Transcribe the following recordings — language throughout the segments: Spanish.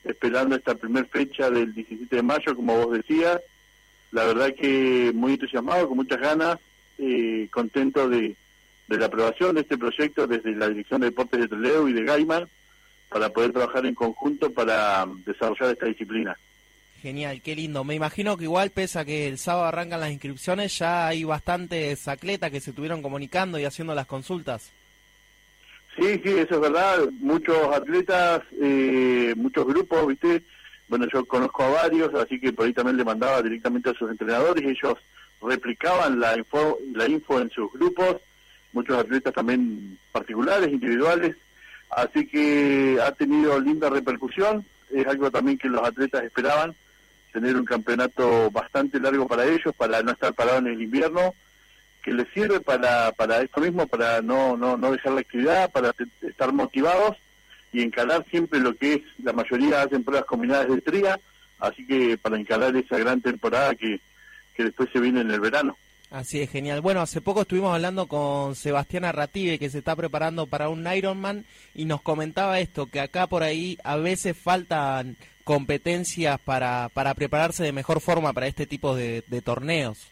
esperando esta primera fecha del 17 de mayo, como vos decías. La verdad que muy entusiasmado, con muchas ganas, contento de la aprobación de este proyecto desde la Dirección de Deportes de Trelew y de Gaiman, para poder trabajar en conjunto para desarrollar esta disciplina. Genial, qué lindo. Me imagino que igual, pese a que el sábado arrancan las inscripciones, ya hay bastantes atletas que se estuvieron comunicando y haciendo las consultas. Sí, eso es verdad. Muchos atletas, muchos grupos, ¿viste? Bueno, yo conozco a varios, así que por ahí también le mandaba directamente a sus entrenadores, ellos replicaban la info en sus grupos, muchos atletas también particulares, individuales, así que ha tenido linda repercusión. Es algo también que los atletas esperaban, tener un campeonato bastante largo para ellos, para no estar parados en el invierno, que les sirve para esto mismo, para no dejar la actividad, para estar motivados y encarar siempre lo que es, la mayoría hacen pruebas combinadas de tría, así que para encarar esa gran temporada que después se viene en el verano. Así es, genial. Bueno, hace poco estuvimos hablando con Sebastián Arrative, que se está preparando para un Ironman, y nos comentaba esto, que acá por ahí a veces faltan competencias para prepararse de mejor forma para este tipo de torneos.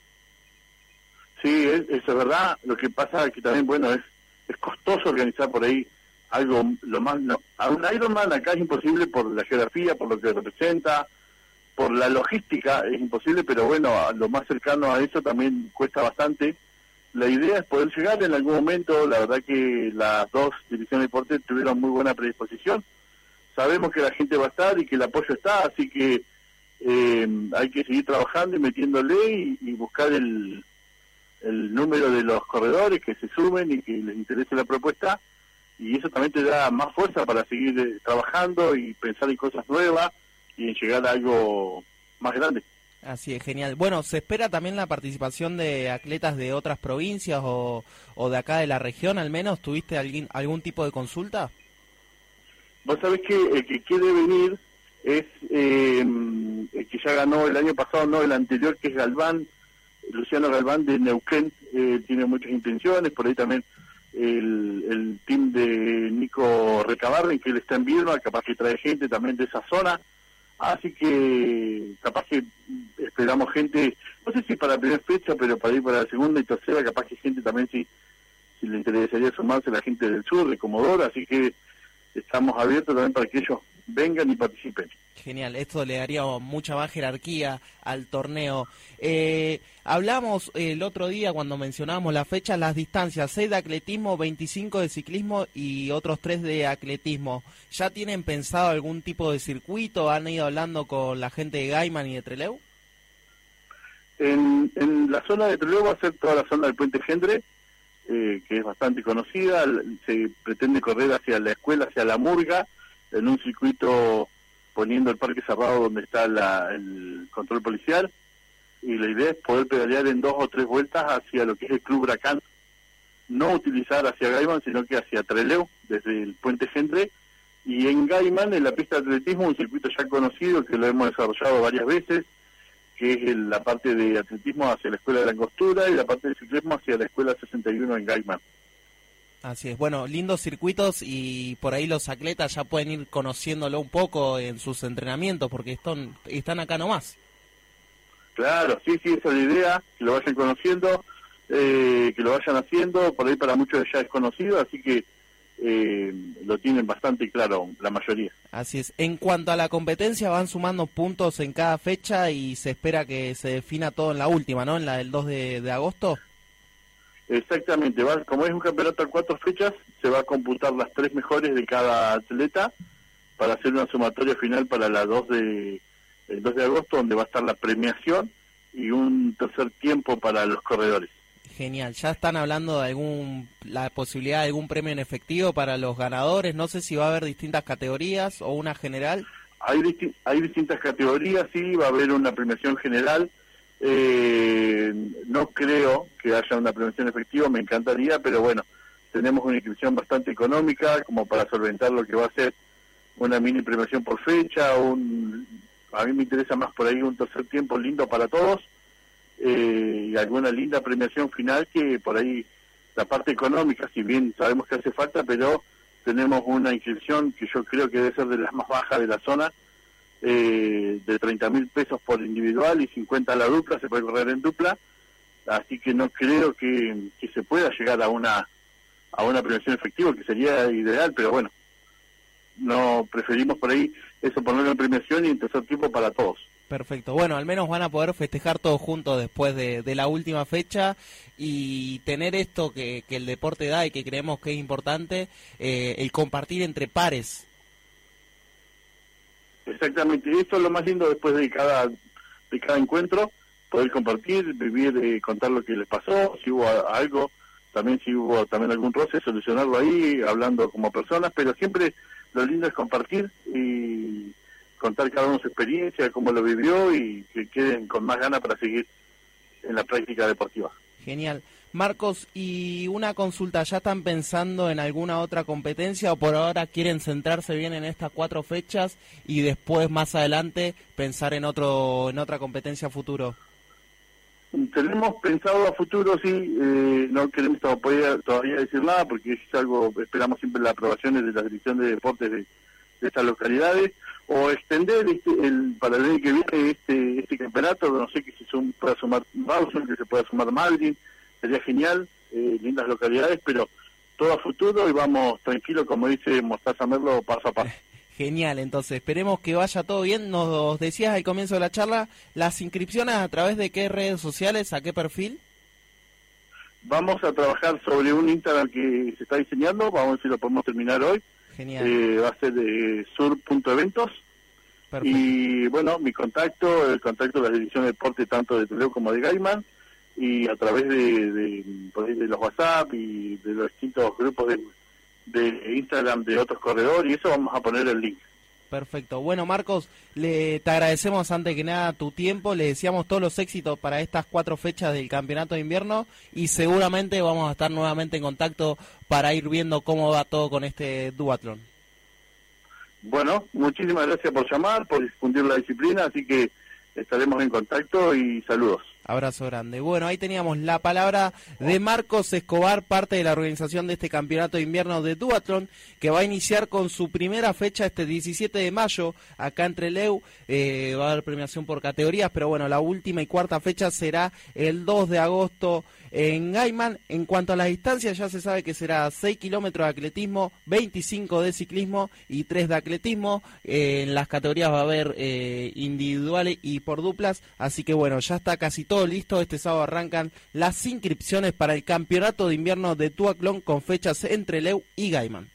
Sí, eso es verdad. Lo que pasa es que también, bueno, es costoso organizar por ahí algo, a un Ironman acá es imposible por la geografía, por lo que representa, por la logística es imposible, pero bueno, a lo más cercano a eso también cuesta bastante. La idea es poder llegar en algún momento. La verdad que las dos divisiones de deporte tuvieron muy buena predisposición. Sabemos que la gente va a estar y que el apoyo está, así que hay que seguir trabajando y metiéndole y buscar el número de los corredores que se sumen y que les interese la propuesta, y eso también te da más fuerza para seguir trabajando y pensar en cosas nuevas y en llegar a algo más grande. Así es, genial. Bueno, ¿se espera también la participación de atletas de otras provincias o de acá de la región al menos? ¿Tuviste algún tipo de consulta? Vos sabés que el que quiere venir es el que ya ganó el año pasado, no el anterior, que es Galván, Luciano Galván de Neuquén. Tiene muchas intenciones, por ahí también el team de Nico Recabarren, que él está en Viedma, capaz que trae gente también de esa zona, así que capaz que esperamos gente, no sé si para la primera fecha, pero para ir para la segunda y tercera, capaz que gente también si le interesaría sumarse, la gente del sur, de Comodoro, así que estamos abiertos también para que ellos vengan y participen. Genial, esto le daría mucha más jerarquía al torneo. Hablamos el otro día cuando mencionábamos la fecha, las distancias, 6 de atletismo, 25 de ciclismo y otros 3 de atletismo. ¿Ya tienen pensado algún tipo de circuito? ¿Han ido hablando con la gente de Gaiman y de Trelew? En la zona de Trelew va a ser toda la zona del Puente Gendre, que es bastante conocida. Se pretende correr hacia la escuela, hacia la Murga, en un circuito poniendo el parque cerrado donde está el control policial, y la idea es poder pedalear en 2 o 3 vueltas hacia lo que es el Club Bracán, no utilizar hacia Gaiman, sino que hacia Trelew, desde el Puente Gendre, y en Gaiman, en la pista de atletismo, un circuito ya conocido, que lo hemos desarrollado varias veces, que es la parte de atletismo hacia la Escuela de la Angostura y la parte de ciclismo hacia la Escuela 61 en Gaiman. Así es, bueno, lindos circuitos, y por ahí los atletas ya pueden ir conociéndolo un poco en sus entrenamientos, porque están acá nomás. Claro, sí, esa es la idea, que lo vayan conociendo, que lo vayan haciendo. Por ahí para muchos ya es conocido, así que lo tienen bastante claro la mayoría. Así es. En cuanto a la competencia, van sumando puntos en cada fecha y se espera que se defina todo en la última, ¿no? En la del 2 de agosto. Exactamente, como es un campeonato a 4 fechas, se va a computar las 3 mejores de cada atleta para hacer una sumatoria final para el 2 de agosto, donde va a estar la premiación y un tercer tiempo para los corredores. Genial, ya están hablando de la posibilidad de algún premio en efectivo para los ganadores. No sé si va a haber distintas categorías o una general. Hay distintas categorías, sí, va a haber una premiación general. No creo que haya una premiación efectiva, me encantaría, pero bueno, tenemos una inscripción bastante económica como para solventar lo que va a ser una mini premiación por fecha. A mí me interesa más por ahí un tercer tiempo lindo para todos, y alguna linda premiación final, que por ahí la parte económica, si bien sabemos que hace falta, pero tenemos una inscripción que yo creo que debe ser de las más bajas de la zona, de 30.000 pesos por individual y 50 a la dupla, se puede correr en dupla, así que no creo que se pueda llegar a una premiación efectiva, que sería ideal, pero bueno, no preferimos por ahí eso, ponerlo en premiación y en tercer tiempo para todos. Perfecto, bueno, al menos van a poder festejar todos juntos después de la última fecha y tener esto que el deporte da y que creemos que es importante, el compartir entre pares. Exactamente, y esto es lo más lindo después de cada encuentro, poder compartir, vivir, contar lo que les pasó, si hubo algo, también si hubo también algún roce, solucionarlo ahí, hablando como personas, pero siempre lo lindo es compartir y contar cada uno su experiencia, cómo lo vivió y que queden con más ganas para seguir en la práctica deportiva. Genial. Marcos, y una consulta, ¿ya están pensando en alguna otra competencia o por ahora quieren centrarse bien en estas 4 fechas y después más adelante pensar en otra competencia futuro? Tenemos pensado a futuro, sí, no queremos todavía decir nada porque es algo, esperamos siempre las aprobaciones de la Dirección de Deportes de estas localidades, o extender para el año que viene este campeonato, no sé que pueda sumar Rawson, que se pueda sumar Madrid, sería genial, lindas localidades, pero todo a futuro y vamos tranquilos, como dice Mostaza Merlo, paso a paso. Genial, entonces esperemos que vaya todo bien. Nos decías al comienzo de la charla, las inscripciones a través de qué redes sociales, a qué perfil. Vamos a trabajar sobre un Instagram que se está diseñando, vamos a ver si lo podemos terminar hoy. Genial. Va a ser de sur.eventos. Y bueno, el contacto de la Dirección de Deporte tanto de Trelew como de Gaiman, y a través de los WhatsApp y de los distintos grupos de Instagram de otros corredores, y eso vamos a poner el link. Perfecto. Bueno, Marcos, te agradecemos antes que nada tu tiempo, le deseamos todos los éxitos para estas 4 fechas del Campeonato de Invierno y seguramente vamos a estar nuevamente en contacto para ir viendo cómo va todo con este duatlón. Bueno, muchísimas gracias por llamar, por difundir la disciplina, así que estaremos en contacto y saludos. Abrazo grande. Bueno, ahí teníamos la palabra de Marcos Escobar, parte de la organización de este campeonato de invierno de duatlón, que va a iniciar con su primera fecha este 17 de mayo, acá en Trelew. Va a haber premiación por categorías, pero bueno, la última y cuarta fecha será el 2 de agosto en Gaiman. En cuanto a las distancias, ya se sabe que será 6 kilómetros de atletismo, 25 de ciclismo y 3 de atletismo. En las categorías va a haber individuales y por duplas, así que bueno, ya está casi todo listo. Este sábado arrancan las inscripciones para el campeonato de invierno de duatlón con fechas entre Trelew y Gaiman.